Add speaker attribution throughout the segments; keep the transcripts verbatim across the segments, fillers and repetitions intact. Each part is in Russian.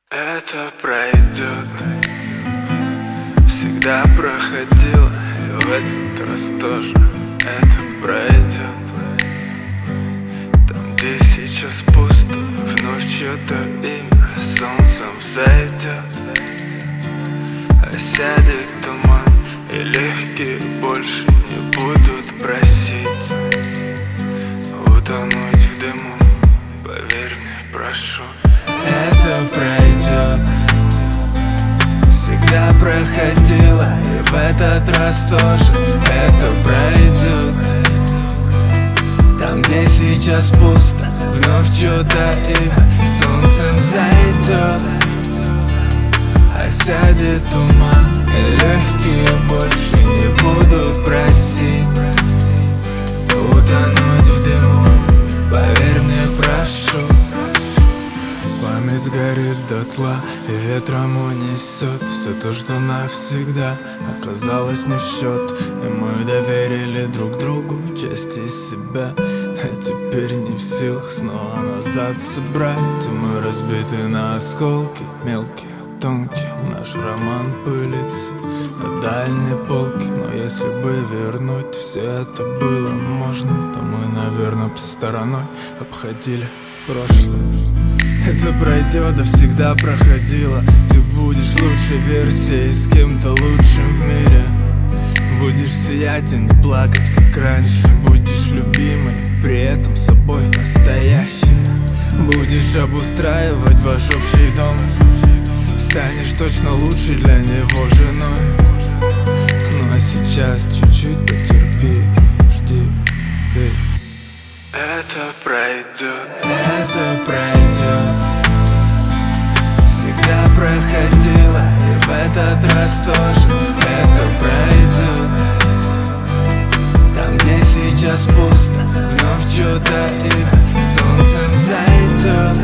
Speaker 1: Это пройдет, всегда проходило, и в этот раз тоже это пройдет. Там, где сейчас пусто, вновь чье-то имя солнцем зайдет. Осядет туман, и легкие больше не будут просить утонуть в дыму, поверь мне, прошу.
Speaker 2: Это пройдет, всегда проходило, и в этот раз тоже это пройдет. Там, где сейчас пусто, вновь чьё-то имя солнцем зайдет. Осядет туман, и легкие больше не будут просить утонуть в дыму, поверь мне, прошу. Память сгорит дотла, и ветром унесет все то, что навсегда оказалось не в счет. И мы доверили друг другу части себя, а теперь не в силах снова назад собрать. И мы разбиты на осколки, мелкие, тонкие. Наш роман пылится на дальней полке. Но если бы вернуть все это было можно, то мы, наверное, по стороной обходили прошлое. Это пройдет, да всегда проходило. Ты будешь лучшей версией, с кем-то лучшим в мире. Будешь сиять и не плакать, как раньше. Будешь любимой, при этом собой настоящей. Будешь обустраивать ваш общий дом. Станешь точно лучше для него женой. Ну а сейчас чуть-чуть потерпи, жди, ведь
Speaker 1: это пройдет,
Speaker 2: это пройдет. Всегда проходило, и в этот раз тоже это пройдет. Там, где сейчас пусто, вновь чьё-то имя солнцем зайдет.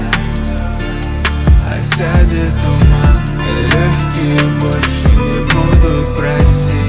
Speaker 2: Осядет туман, и легкие больше не будут просить